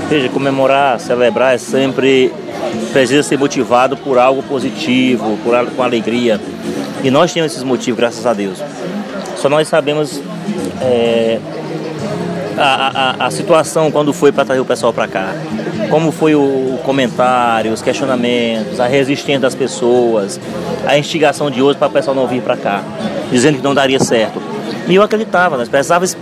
Veja, comemorar, celebrar precisa ser motivado por algo positivo, com alegria. E nós temos esses motivos, graças a Deus. Só nós sabemos a situação quando foi para trazer o pessoal para cá. Como foi o comentário, os questionamentos, a resistência das pessoas, a instigação de hoje para o pessoal não vir para cá, dizendo que não daria certo. E eu acreditava, nós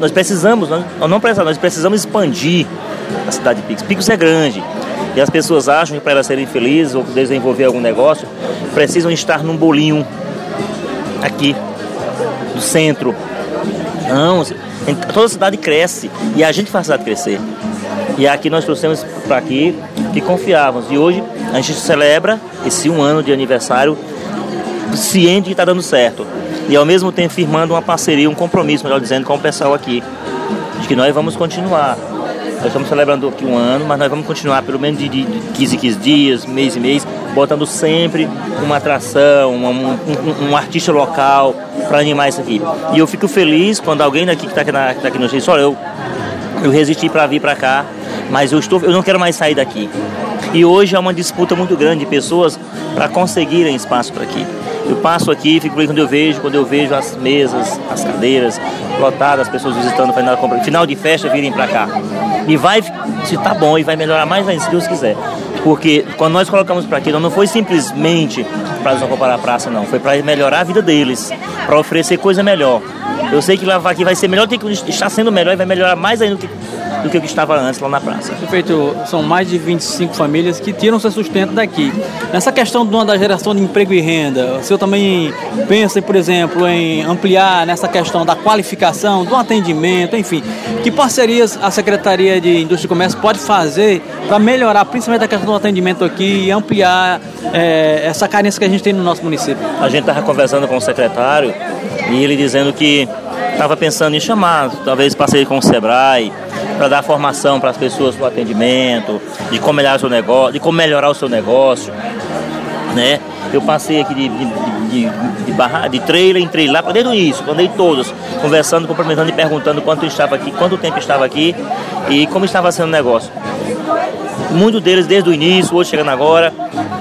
precisamos expandir a cidade de Picos. Picos é grande e as pessoas acham que para elas serem felizes ou desenvolver algum negócio, precisam estar num bolinho aqui, no centro. Não, toda a cidade cresce e a gente faz a cidade crescer. E aqui nós trouxemos para aqui que confiávamos. E hoje a gente celebra esse 1 ano de aniversário ciente de que está dando certo. E ao mesmo tempo firmando uma parceria, um compromisso, melhor dizendo, com o pessoal aqui. De que nós vamos continuar. Nós estamos celebrando aqui 1 ano, mas nós vamos continuar pelo menos de 15 em 15 dias, mês em mês, botando sempre uma atração, um artista local para animar isso aqui. E eu fico feliz quando alguém daqui que está aqui no Chile, olha, eu resisti para vir para cá, mas eu não quero mais sair daqui. E hoje é uma disputa muito grande de pessoas para conseguirem espaço por aqui. Eu passo aqui, fico feliz quando eu vejo as mesas, as cadeiras lotadas, as pessoas visitando, fazendo a compra. Final de festa, virem para cá. E se tá bom, e vai melhorar mais ainda, se Deus quiser. Porque quando nós colocamos para aqui, não foi simplesmente para nos ocupar a praça, não. Foi para melhorar a vida deles, para oferecer coisa melhor. Eu sei que lá aqui vai ser melhor, está sendo melhor e vai melhorar mais ainda do que o que estava antes lá na praça. Prefeito, são mais de 25 famílias que tiram seu sustento daqui. Nessa questão da geração de emprego e renda, o senhor também pensa, por exemplo, em ampliar nessa questão da qualificação, do atendimento, enfim, que parcerias a Secretaria de Indústria e Comércio pode fazer para melhorar, principalmente a questão do atendimento aqui e ampliar essa carência que a gente tem no nosso município? A gente estava conversando com o secretário e ele dizendo que estava pensando em chamar, talvez parceria com o Sebrae, para dar formação para as pessoas do atendimento, de como melhorar o seu negócio, né? Eu passei aqui de trailer em trailer, lá desde o início, quando andei todos, conversando, cumprimentando e perguntando quanto tempo estava aqui e como estava sendo o negócio. Muitos deles desde o início, outros chegando agora,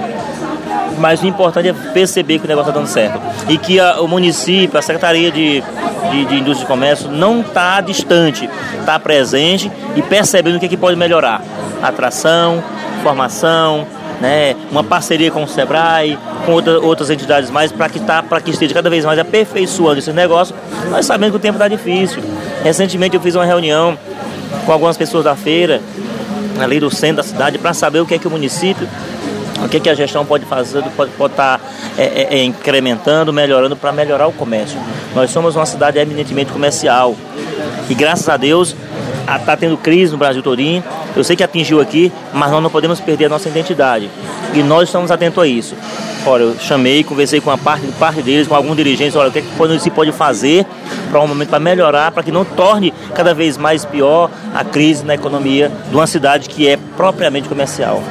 mas o importante é perceber que o negócio está dando certo e que o município, a Secretaria de Indústria e Comércio não está distante, está presente e percebendo o que pode melhorar. Atração, formação, né, uma parceria com o Sebrae, com outras entidades mais, para que esteja cada vez mais aperfeiçoando esse negócio. Nós sabemos que o tempo está difícil. Recentemente eu fiz uma reunião com algumas pessoas da feira, ali do centro da cidade, para saber o que o município, o que a gestão pode fazer, pode estar incrementando, melhorando, para melhorar o comércio. Nós somos uma cidade eminentemente comercial e graças a Deus está tendo crise no Brasil todinho. Eu sei que atingiu aqui, mas nós não podemos perder a nossa identidade e nós estamos atentos a isso. Olha, eu chamei, conversei com parte deles, com alguns dirigentes, olha, o que se pode fazer para um momento para melhorar, para que não torne cada vez mais pior a crise na economia de uma cidade que é propriamente comercial.